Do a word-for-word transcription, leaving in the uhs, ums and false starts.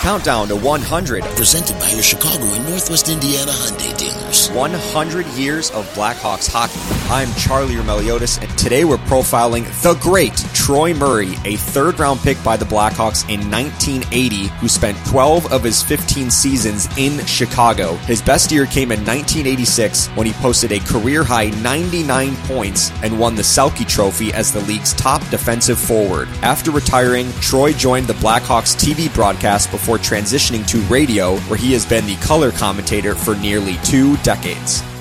Countdown to one hundred. Presented by your Chicago and Northwest Indiana Hyundai dealers. one hundred years of Blackhawks hockey. I'm Charlie Meliotis, and today we're profiling the great Troy Murray, a third-round pick by the Blackhawks in nineteen eighty, who spent twelve of his fifteen seasons in Chicago. His best year came in nineteen eighty-six, when he posted a career-high ninety-nine points and won the Selke Trophy as the league's top defensive forward. After retiring, Troy joined the Blackhawks T V broadcast before transitioning to radio, where he has been the color commentator for nearly two decades.